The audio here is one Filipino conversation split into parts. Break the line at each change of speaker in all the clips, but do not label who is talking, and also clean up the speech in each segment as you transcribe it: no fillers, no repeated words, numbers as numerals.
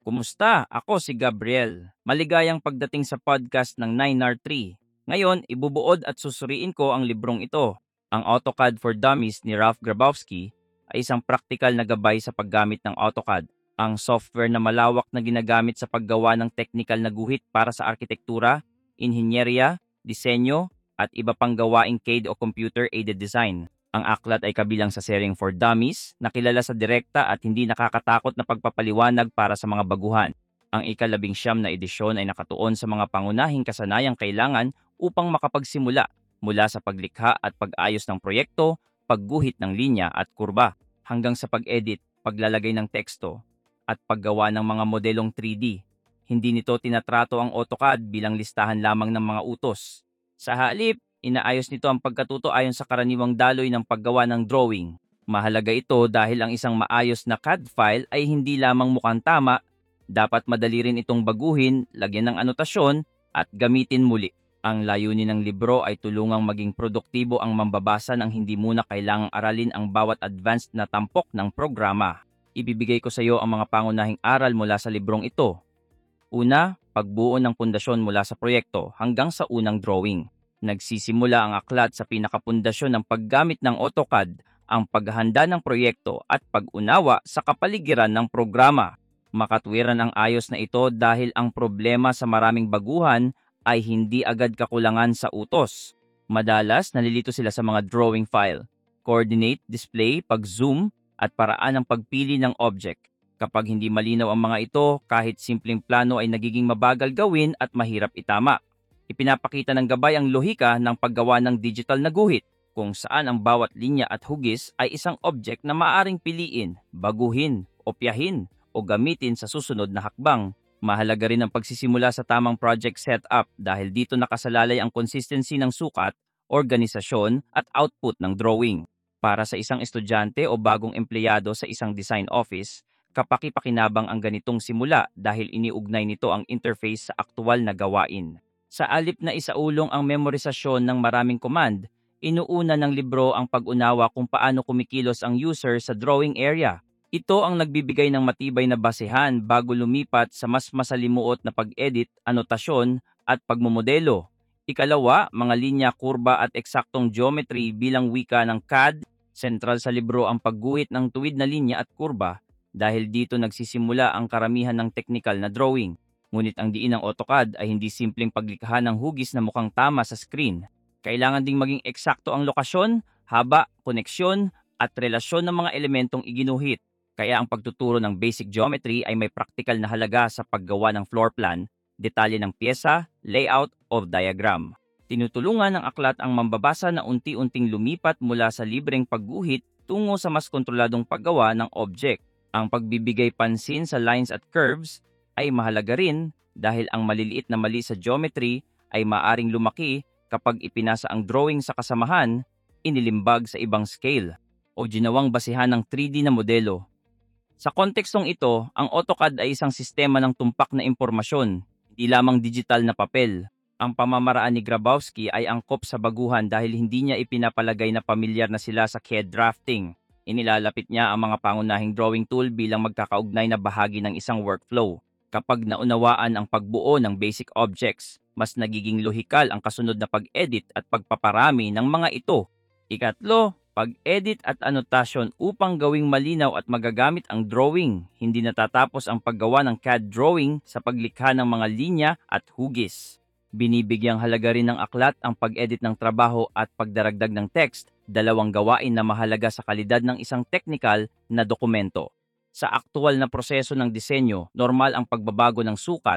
Kumusta? Ako si Gabriel. Maligayang pagdating sa podcast ng 9R3. Ngayon, ibubuod at susuriin ko ang librong ito. Ang AutoCAD for Dummies ni Ralph Grabowski ay isang praktikal na gabay sa paggamit ng AutoCAD. Ang software na malawak na ginagamit sa paggawa ng technical na guhit para sa arkitektura, inhinyerya, disenyo, at iba pang gawaing CAD o computer-aided design. Ang aklat ay kabilang sa seryeng for dummies na kilala sa direkta at hindi nakakatakot na pagpapaliwanag para sa mga baguhan. Ang ika-19 na edisyon ay nakatuon sa mga pangunahing kasanayang kailangan upang makapagsimula mula sa paglikha at pag-ayos ng proyekto, pagguhit ng linya at kurba, hanggang sa pag-edit, paglalagay ng teksto, at paggawa ng mga modelong 3D. Hindi nito tinatrato ang AutoCAD bilang listahan lamang ng mga utos. Sa halip, inaayos nito ang pagkatuto ayon sa karaniwang daloy ng paggawa ng drawing. Mahalaga ito dahil ang isang maayos na CAD file ay hindi lamang mukhang tama, dapat madali rin itong baguhin, lagyan ng anotasyon, at gamitin muli. Ang layunin ng libro ay tulungang maging produktibo ang mambabasa nang hindi muna kailangang aralin ang bawat advanced na tampok ng programa. Ibibigay ko sa iyo ang mga pangunahing aral mula sa librong ito. Una, pagbuo ng pundasyon mula sa proyekto hanggang sa unang drawing. Nagsisimula ang aklat sa pinakapundasyon ng paggamit ng AutoCAD, ang paghahanda ng proyekto at pag-unawa sa kapaligiran ng programa. Makatwiran ang ayos na ito dahil ang problema sa maraming baguhan ay hindi agad kakulangan sa utos. Madalas nalilito sila sa mga drawing file, coordinate, display, pag-zoom, at paraan ng pagpili ng object. Kapag hindi malinaw ang mga ito, kahit simpleng plano ay nagiging mabagal gawin at mahirap itama. Ipinapakita ng gabay ang lohika ng paggawa ng digital na guhit, kung saan ang bawat linya at hugis ay isang object na maaring piliin, baguhin, opyahin, o gamitin sa susunod na hakbang. Mahalaga rin ang pagsisimula sa tamang project setup dahil dito nakasalalay ang consistency ng sukat, organisasyon, at output ng drawing. Para sa isang estudyante o bagong empleyado sa isang design office, kapaki-pakinabang ang ganitong simula dahil iniugnay nito ang interface sa aktuwal na gawain. Sa alip na isaulong ang memorisasyon ng maraming command, inuuna ng libro ang pag-unawa kung paano kumikilos ang user sa drawing area. Ito ang nagbibigay ng matibay na basehan bago lumipat sa mas masalimuot na pag-edit, anotasyon, at pagmomodelo. Ikalawa, mga linya, kurba at eksaktong geometry bilang wika ng CAD. Sentral sa libro ang pagguhit ng tuwid na linya at kurba dahil dito nagsisimula ang karamihan ng technical na drawing. Ngunit ang diin ng AutoCAD ay hindi simpleng paglikha ng hugis na mukhang tama sa screen. Kailangan ding maging eksakto ang lokasyon, haba, koneksyon, at relasyon ng mga elementong iginuhit. Kaya ang pagtuturo ng basic geometry ay may praktikal na halaga sa paggawa ng floor plan, detalye ng pyesa, layout, o diagram. Tinutulungan ng aklat ang mambabasa na unti-unting lumipat mula sa libreng pagguhit tungo sa mas kontroladong paggawa ng object. Ang pagbibigay pansin sa lines at curves ay mahalaga rin dahil ang maliliit na mali sa geometry ay maaring lumaki kapag ipinasa ang drawing sa kasamahan, inilimbag sa ibang scale, o ginawang basihan ng 3D na modelo. Sa kontekstong ito, ang AutoCAD ay isang sistema ng tumpak na impormasyon, hindi lamang digital na papel. Ang pamamaraan ni Grabowski ay angkop sa baguhan dahil hindi niya ipinapalagay na pamilyar na sila sa CAD drafting. Inilalapit niya ang mga pangunahing drawing tool bilang magkakaugnay na bahagi ng isang workflow. Kapag naunawaan ang pagbuo ng basic objects, mas nagiging lohikal ang kasunod na pag-edit at pagpaparami ng mga ito. Ikatlo, pag-edit at anotasyon upang gawing malinaw at magagamit ang drawing. Hindi natatapos ang paggawa ng CAD drawing sa paglikha ng mga linya at hugis. Binibigyang halaga rin ng aklat ang pag-edit ng trabaho at pagdaragdag ng text, dalawang gawain na mahalaga sa kalidad ng isang technical na dokumento. Sa aktual na proseso ng disenyo, normal ang pagbabago ng sukat,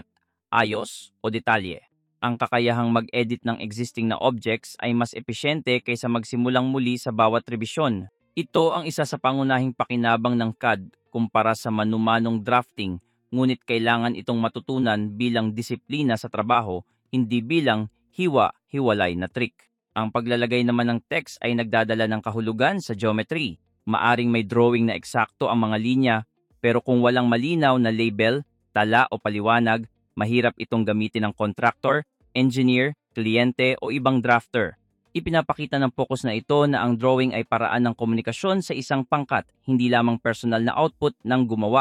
ayos o detalye. Ang kakayahang mag-edit ng existing na objects ay mas epesyente kaysa magsimulang muli sa bawat revisyon. Ito ang isa sa pangunahing pakinabang ng CAD kumpara sa manumanong drafting, ngunit kailangan itong matutunan bilang disiplina sa trabaho, hindi bilang hiwa-hiwalay na trick. Ang paglalagay naman ng text ay nagdadala ng kahulugan sa geometry. Maaring may drawing na eksakto ang mga linya, pero kung walang malinaw na label, tala o paliwanag, mahirap itong gamitin ng contractor, engineer, kliyente o ibang drafter. Ipinapakita ng focus na ito na ang drawing ay paraan ng komunikasyon sa isang pangkat, hindi lamang personal na output ng gumawa.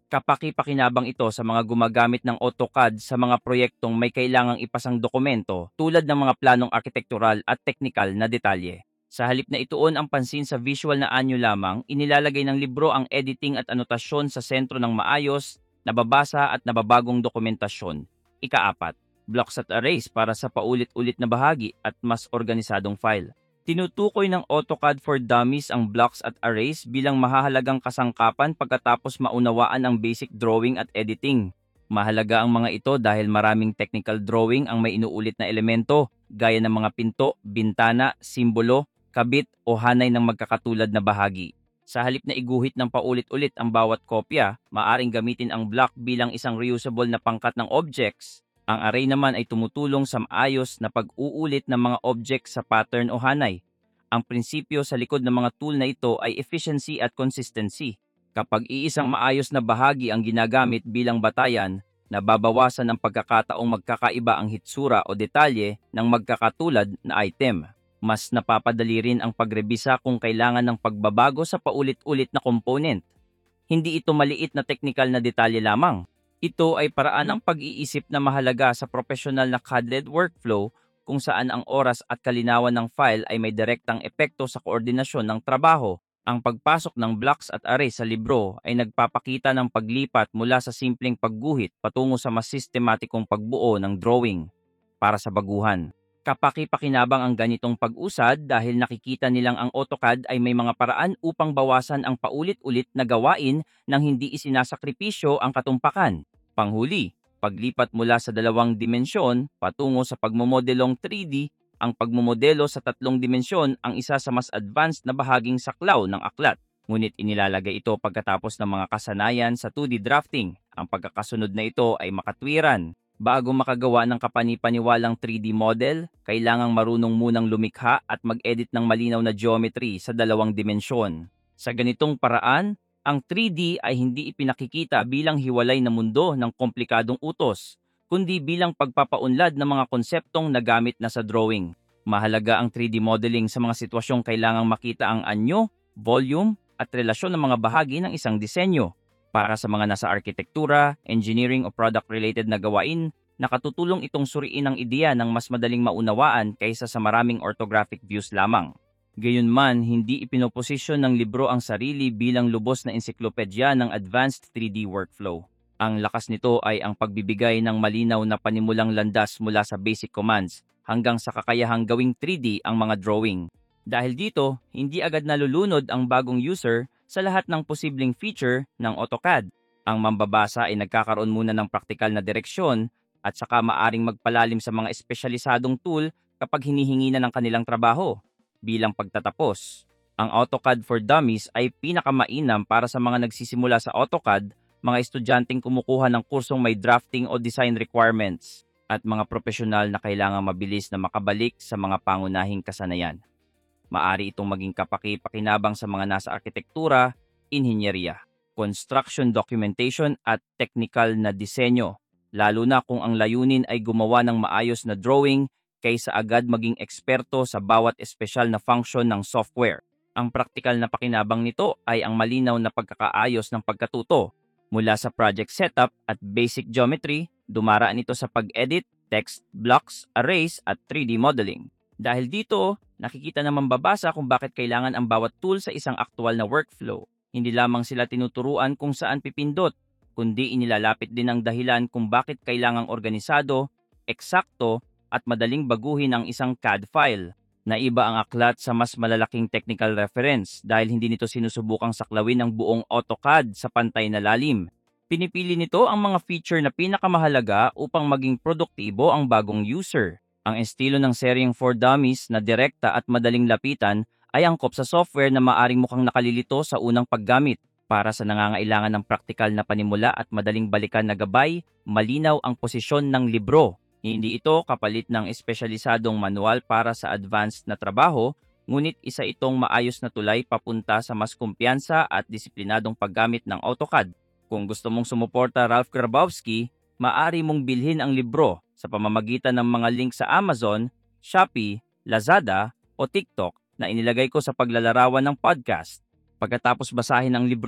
Kapaki-pakinabang ito sa mga gumagamit ng AutoCAD sa mga proyektong may kailangang ipasang dokumento tulad ng mga planong arkitektural at teknikal na detalye. Sa halip na ituon ang pansin sa visual na anyo lamang, inilalagay ng libro ang editing at anotasyon sa sentro ng maayos, nababasa at nababagong dokumentasyon. Ika-4, blocks at arrays para sa paulit-ulit na bahagi at mas organisadong file. Tinutukoy ng AutoCAD for Dummies ang blocks at arrays bilang mahahalagang kasangkapan pagkatapos maunawaan ang basic drawing at editing. Mahalaga ang mga ito dahil maraming technical drawing ang may inuulit na elemento, gaya ng mga pinto, bintana, simbolo, kabit o hanay ng magkakatulad na bahagi. Sa halip na iguhit ng paulit-ulit ang bawat kopya, maaring gamitin ang block bilang isang reusable na pangkat ng objects. Ang array naman ay tumutulong sa maayos na pag-uulit ng mga objects sa pattern o hanay. Ang prinsipyo sa likod ng mga tool na ito ay efficiency at consistency. Kapag iisang maayos na bahagi ang ginagamit bilang batayan, nababawasan ang pagkakataong magkakaiba ang hitsura o detalye ng magkakatulad na item. Mas napapadali rin ang pagrebisa kung kailangan ng pagbabago sa paulit-ulit na component. Hindi ito maliit na teknikal na detalye lamang. Ito ay paraan ng pag-iisip na mahalaga sa profesional na CAD-led workflow kung saan ang oras at kalinawan ng file ay may direktang epekto sa koordinasyon ng trabaho. Ang pagpasok ng blocks at array sa libro ay nagpapakita ng paglipat mula sa simpleng pagguhit patungo sa mas sistematikong pagbuo ng drawing. Para sa baguhan, kapaki-pakinabang ang ganitong pag-usad dahil nakikita nilang ang AutoCAD ay may mga paraan upang bawasan ang paulit-ulit na gawain nang hindi isinasakripisyo ang katumpakan. Panghuli, paglipat mula sa 2 dimensyon patungo sa pagmomodelong 3D, ang pagmomodelo sa 3 dimensyon ang isa sa mas advanced na bahaging saklaw ng aklat. Ngunit inilalagay ito pagkatapos ng mga kasanayan sa 2D drafting. Ang pagkakasunod na ito ay makatwiran. Bago makagawa ng kapanipaniwalang 3D model, kailangang marunong munang lumikha at mag-edit ng malinaw na geometry sa 2 dimensyon. Sa ganitong paraan, ang 3D ay hindi ipinakikita bilang hiwalay na mundo ng komplikadong utos, kundi bilang pagpapaunlad ng mga konseptong nagamit na sa drawing. Mahalaga ang 3D modeling sa mga sitwasyong kailangang makita ang anyo, volume, at relasyon ng mga bahagi ng isang disenyo. Para sa mga nasa arkitektura, engineering o product-related na gawain, nakatutulong itong suriin ang ideya ng mas madaling maunawaan kaysa sa maraming orthographic views lamang. Gayunman, hindi ipinoposisyon ng libro ang sarili bilang lubos na ensiklopedya ng advanced 3D workflow. Ang lakas nito ay ang pagbibigay ng malinaw na panimulang landas mula sa basic commands hanggang sa kakayahang gawing 3D ang mga drawing. Dahil dito, hindi agad nalulunod ang bagong user sa lahat ng posibleng feature ng AutoCAD. Ang mambabasa ay nagkakaroon muna ng praktikal na direksyon at saka maaring magpalalim sa mga espesyalisadong tool kapag hinihingi na ng kanilang trabaho. Bilang pagtatapos, ang AutoCAD for Dummies ay pinakamainam para sa mga nagsisimula sa AutoCAD, mga estudyanteng kumukuha ng kursong may drafting o design requirements, at mga profesional na kailangang mabilis na makabalik sa mga pangunahing kasanayan. Maari itong maging kapaki-pakinabang sa mga nasa arkitektura, inhinyeriya, construction documentation at technical na disenyo, lalo na kung ang layunin ay gumawa ng maayos na drawing kaysa agad maging eksperto sa bawat espesyal na function ng software. Ang praktikal na pakinabang nito ay ang malinaw na pagkakaayos ng pagkatuto. Mula sa project setup at basic geometry, dumaraan ito sa pag-edit, text, blocks, arrays at 3D modeling. Dahil dito, nakikita na mambabasa kung bakit kailangan ang bawat tool sa isang aktual na workflow. Hindi lamang sila tinuturuan kung saan pipindot, kundi inilalapit din ang dahilan kung bakit kailangang organisado, eksakto, at madaling baguhin ang isang CAD file. Naiba ang aklat sa mas malalaking technical reference dahil hindi nito sinusubukang saklawin ang buong AutoCAD sa pantay na lalim. Pinipili nito ang mga feature na pinakamahalaga upang maging produktibo ang bagong user. Ang estilo ng seryeng for Dummies na direkta at madaling lapitan ay angkop sa software na maaring mukhang nakalilito sa unang paggamit. Para sa nangangailangan ng praktikal na panimula at madaling balikan na gabay, malinaw ang posisyon ng libro. Hindi ito kapalit ng espesyalisadong manual para sa advanced na trabaho, ngunit isa itong maayos na tulay papunta sa mas kumpiyansa at disiplinadong paggamit ng AutoCAD. Kung gusto mong sumuporta Ralph Grabowski, maaari mong bilhin ang libro sa pamamagitan ng mga link sa Amazon, Shopee, Lazada o TikTok na inilagay ko sa paglalarawan ng podcast. Pagkatapos basahin ang libro,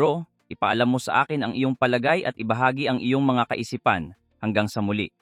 ipaalam mo sa akin ang iyong palagay at ibahagi ang iyong mga kaisipan. Hanggang sa muli.